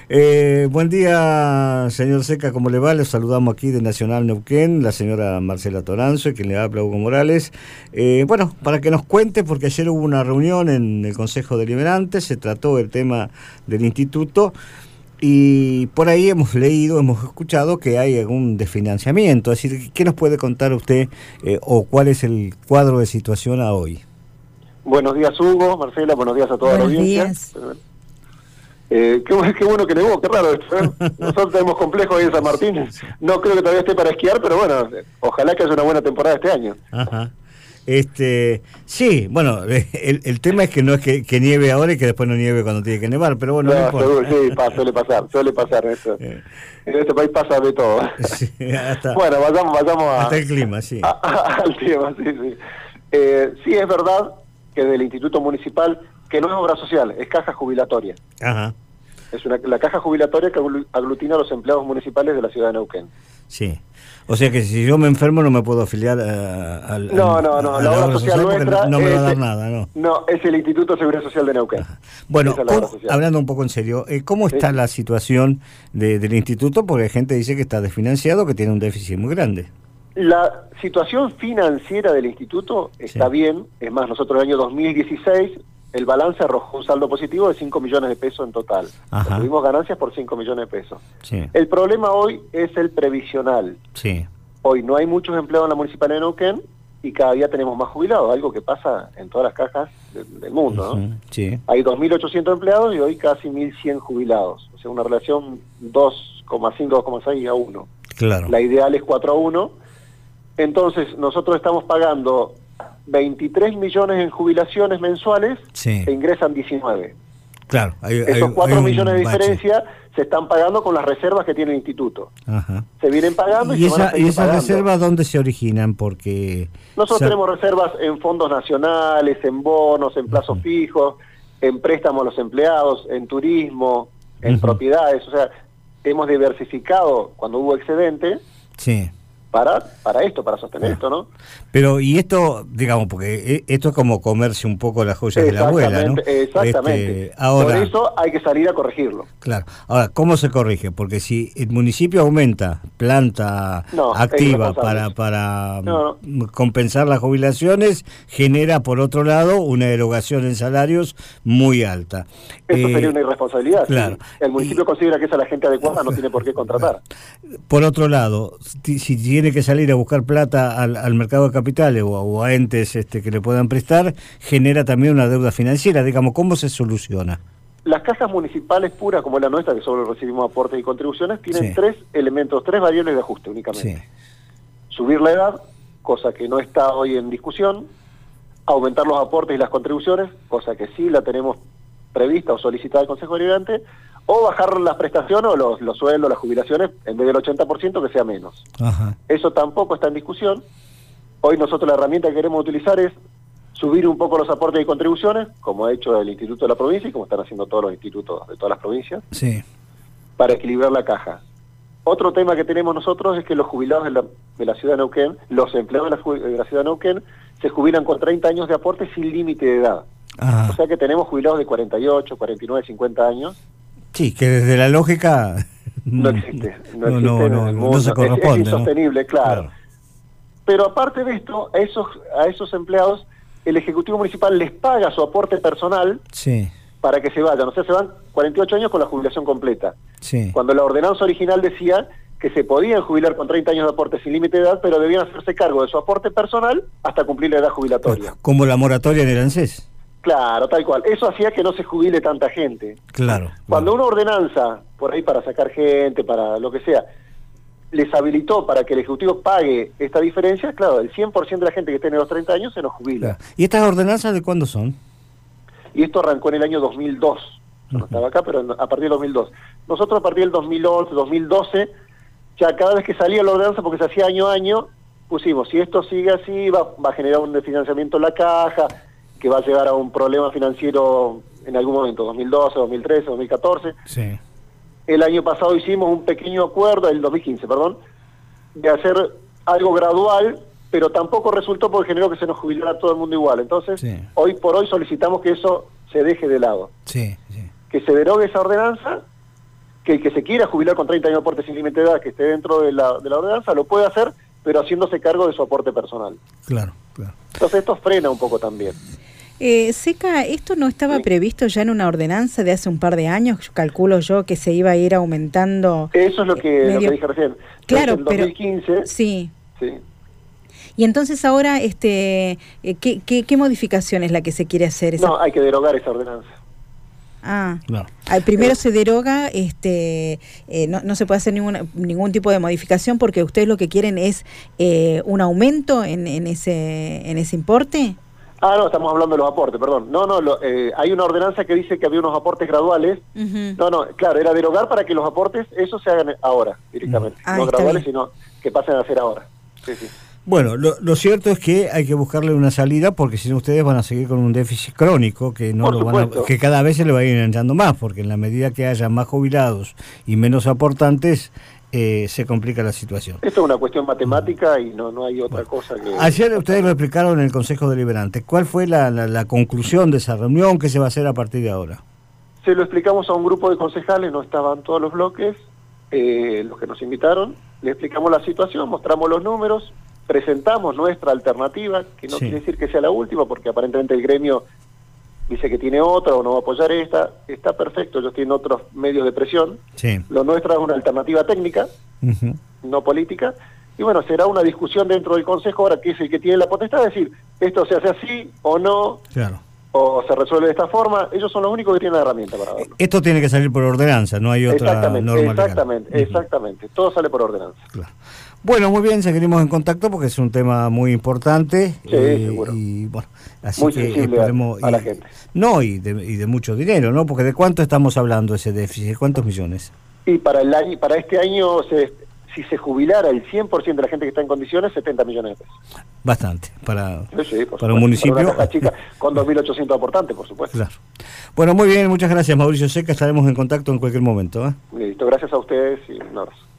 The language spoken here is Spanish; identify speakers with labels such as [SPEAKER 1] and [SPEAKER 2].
[SPEAKER 1] Buen día, señor Seca, ¿cómo le va? Le saludamos aquí de Nacional Neuquén, la señora Marcela Toranzo, y quien le habla, Hugo Morales. Bueno, para que nos cuente, porque ayer hubo una reunión en el Consejo Deliberante, se trató el tema del instituto, y por ahí hemos leído, hemos escuchado que hay algún desfinanciamiento. Es decir, ¿qué nos puede contar usted o cuál es el cuadro de situación a hoy?
[SPEAKER 2] Buenos días, Hugo, Marcela, buenos días a toda la audiencia.
[SPEAKER 3] Días.
[SPEAKER 2] Qué bueno que nevó, qué raro esto, ¿eh? Nosotros tenemos complejo ahí en San Martín. No creo que todavía esté para esquiar, pero bueno, ojalá que haya una buena temporada este año.
[SPEAKER 1] Ajá. Sí, bueno, el tema es que no es que nieve ahora y que después no nieve cuando tiene que nevar, pero bueno, no importa.
[SPEAKER 2] Seguro, sí, suele pasar esto. En este país pasa de todo.
[SPEAKER 1] Sí,
[SPEAKER 2] bueno, vayamos
[SPEAKER 1] hasta el clima, sí.
[SPEAKER 2] Al tema, sí. Sí, es verdad que del Instituto Municipal, que no es obra social, es caja jubilatoria.
[SPEAKER 1] Ajá.
[SPEAKER 2] Es la caja jubilatoria que aglutina a los empleados municipales de la ciudad de Neuquén.
[SPEAKER 1] Sí. O sea que si yo me enfermo no me puedo afiliar a
[SPEAKER 2] la obra social nuestra
[SPEAKER 1] no me va a dar nada, ¿no?
[SPEAKER 2] No, es el Instituto de Seguridad Social de Neuquén.
[SPEAKER 1] Ajá. Bueno, hablando un poco en serio, ¿cómo está la situación del instituto? Porque hay gente que dice que está desfinanciado, que tiene un déficit muy grande.
[SPEAKER 2] La situación financiera del instituto está bien. Es más, nosotros en el año 2016 el balance arrojó un saldo positivo de 5 millones de pesos en total. Tuvimos ganancias por 5 millones de pesos.
[SPEAKER 1] Sí.
[SPEAKER 2] El problema hoy es el previsional.
[SPEAKER 1] Sí.
[SPEAKER 2] Hoy no hay muchos empleados en la Municipalidad de Neuquén y cada día tenemos más jubilados, algo que pasa en todas las cajas del mundo, ¿no?
[SPEAKER 1] Sí.
[SPEAKER 2] Hay 2.800 empleados y hoy casi 1.100 jubilados. O sea, una relación 2,5, 2,6 a 1.
[SPEAKER 1] Claro.
[SPEAKER 2] La ideal es 4 a 1. Entonces, nosotros estamos pagando 23 millones en jubilaciones mensuales e ingresan 19.
[SPEAKER 1] Claro.
[SPEAKER 2] Esos 4 millones de diferencia se están pagando con las reservas que tiene el instituto.
[SPEAKER 1] Ajá.
[SPEAKER 2] Se vienen pagando y se van a seguir
[SPEAKER 1] esas
[SPEAKER 2] pagando.
[SPEAKER 1] reservas dónde se originan? Porque
[SPEAKER 2] nosotros tenemos reservas en fondos nacionales, en bonos, en plazos fijos, en préstamos a los empleados, en turismo, en propiedades. O sea, hemos diversificado cuando hubo excedente.
[SPEAKER 1] Sí.
[SPEAKER 2] Para sostener esto, ¿no?
[SPEAKER 1] Pero, y esto, digamos, porque esto es como comerse un poco las joyas de la abuela, ¿no?
[SPEAKER 2] Exactamente.
[SPEAKER 1] Ahora,
[SPEAKER 2] por eso hay que salir a corregirlo.
[SPEAKER 1] Claro. Ahora, ¿cómo se corrige? Porque si el municipio aumenta planta activa para compensar las jubilaciones, genera, por otro lado, una erogación en salarios muy alta.
[SPEAKER 2] Eso sería una irresponsabilidad.
[SPEAKER 1] Claro.
[SPEAKER 2] Si el municipio considera que esa es la gente adecuada, no tiene por qué contratar.
[SPEAKER 1] Por otro lado, si tiene que salir a buscar plata al mercado de capitales o a entes que le puedan prestar, genera también una deuda financiera. Digamos, ¿cómo se soluciona?
[SPEAKER 2] Las cajas municipales puras, como la nuestra, que solo recibimos aportes y contribuciones, tienen tres elementos, tres variables de ajuste únicamente.
[SPEAKER 1] Sí.
[SPEAKER 2] Subir la edad, cosa que no está hoy en discusión; aumentar los aportes y las contribuciones, cosa que sí la tenemos prevista o solicitada al Consejo Deliberante; o bajar las prestaciones o los sueldos, las jubilaciones, en vez del 80% que sea menos.
[SPEAKER 1] Ajá.
[SPEAKER 2] Eso tampoco está en discusión. Hoy nosotros la herramienta que queremos utilizar es subir un poco los aportes y contribuciones, como ha hecho el Instituto de la Provincia y como están haciendo todos los institutos de todas las provincias, para equilibrar la caja. Otro tema que tenemos nosotros es que los jubilados de la ciudad de Neuquén, los empleados de la ciudad de Neuquén, se jubilan con 30 años de aporte sin límite de edad. Ajá. O sea que tenemos jubilados de 48, 49, 50 años.
[SPEAKER 1] Sí, que desde la lógica
[SPEAKER 2] no existe.
[SPEAKER 1] No se corresponde.
[SPEAKER 2] Es insostenible, claro. Pero aparte de esto, a esos empleados, el Ejecutivo Municipal les paga su aporte personal para que se vayan. O sea, se van 48 años con la jubilación completa. Cuando la ordenanza original decía que se podían jubilar con 30 años de aporte sin límite de edad, pero debían hacerse cargo de su aporte personal hasta cumplir la edad jubilatoria.
[SPEAKER 1] Como la moratoria en el ANSES.
[SPEAKER 2] Claro, tal cual. Eso hacía que no se jubile tanta gente.
[SPEAKER 1] Claro.
[SPEAKER 2] Cuando una ordenanza, por ahí para sacar gente, para lo que sea, les habilitó para que el Ejecutivo pague esta diferencia, claro, el 100% de la gente que tiene los 30 años se nos jubila.
[SPEAKER 1] Claro. ¿Y estas ordenanzas de cuándo son?
[SPEAKER 2] Y esto arrancó en el año 2002. Yo no estaba acá, pero a partir del 2002. Nosotros a partir del 2011, 2012, ya cada vez que salía la ordenanza, porque se hacía año a año, pusimos, si esto sigue así, va a generar un desfinanciamiento en la caja, que va a llegar a un problema financiero en algún momento, 2012, 2013, 2014. El año pasado hicimos un pequeño acuerdo, el 2015, perdón, de hacer algo gradual, pero tampoco resultó porque generó que se nos jubilara todo el mundo igual. Entonces, hoy por hoy solicitamos que eso se deje de lado. Que se derogue esa ordenanza, que el que se quiera jubilar con 30 años de aporte sin límite de edad, que esté dentro de la ordenanza, lo puede hacer, pero haciéndose cargo de su aporte personal.
[SPEAKER 1] Claro, claro.
[SPEAKER 2] Entonces esto frena un poco también.
[SPEAKER 3] Seca, ¿esto no estaba previsto ya en una ordenanza de hace un par de años? Calculo yo que se iba a ir aumentando.
[SPEAKER 2] Eso es lo que dije recién.
[SPEAKER 3] Claro,
[SPEAKER 2] en 2015,
[SPEAKER 3] pero... Sí.
[SPEAKER 2] Sí.
[SPEAKER 3] Y entonces ahora, ¿qué modificación es la que se quiere hacer?
[SPEAKER 2] No, hay que derogar esa ordenanza.
[SPEAKER 3] No. Primero se deroga, no se puede hacer ningún tipo de modificación porque ustedes lo que quieren es un aumento en ese importe.
[SPEAKER 2] No, estamos hablando de los aportes, perdón. Hay una ordenanza que dice que había unos aportes graduales. Claro, era derogar para que los aportes, eso se hagan ahora, directamente. No graduales, sino que pasen a ser ahora. Sí, sí.
[SPEAKER 1] Bueno, lo cierto es que hay que buscarle una salida porque si no ustedes van a seguir con un déficit crónico que que cada vez se le va a ir enganchando más, porque en la medida que haya más jubilados y menos aportantes, se complica la situación.
[SPEAKER 2] Esto es una cuestión matemática y no hay otra cosa que...
[SPEAKER 1] Ayer ustedes lo explicaron en el Consejo Deliberante. ¿Cuál fue la conclusión de esa reunión? ¿Qué se va a hacer a partir de ahora?
[SPEAKER 2] Se lo explicamos a un grupo de concejales, no estaban todos los bloques, los que nos invitaron, le explicamos la situación, mostramos los números, presentamos nuestra alternativa, que no quiere decir que sea la última, porque aparentemente el gremio dice que tiene otra o no va a apoyar esta. Está perfecto, ellos tienen otros medios de presión.
[SPEAKER 1] Sí.
[SPEAKER 2] Lo nuestro es una alternativa técnica, no política. Y bueno, será una discusión dentro del Consejo ahora, que es el que tiene la potestad de decir, esto se hace así o no, o se resuelve de esta forma. Ellos son los únicos que tienen la herramienta para verlo.
[SPEAKER 1] Esto tiene que salir por ordenanza, no hay otra norma legal.
[SPEAKER 2] Exactamente. Todo sale por ordenanza.
[SPEAKER 1] Claro. Bueno, muy bien, seguiremos en contacto porque es un tema muy importante.
[SPEAKER 2] Sí, seguro.
[SPEAKER 1] Y bueno, así
[SPEAKER 2] muy
[SPEAKER 1] que
[SPEAKER 2] sensible
[SPEAKER 1] esperemos,
[SPEAKER 2] a la gente.
[SPEAKER 1] No, y de mucho dinero, ¿no? Porque ¿de cuánto estamos hablando ese déficit? ¿Cuántos millones?
[SPEAKER 2] Y para este año, si se jubilara el 100% de la gente que está en condiciones, 70 millones de pesos.
[SPEAKER 1] Bastante, para
[SPEAKER 2] un
[SPEAKER 1] municipio.
[SPEAKER 2] Para una caja chica con 2.800 aportantes, por supuesto.
[SPEAKER 1] Claro. Bueno, muy bien, muchas gracias, Mauricio Seca. Estaremos en contacto en cualquier momento.
[SPEAKER 2] Listo, gracias a ustedes y un abrazo.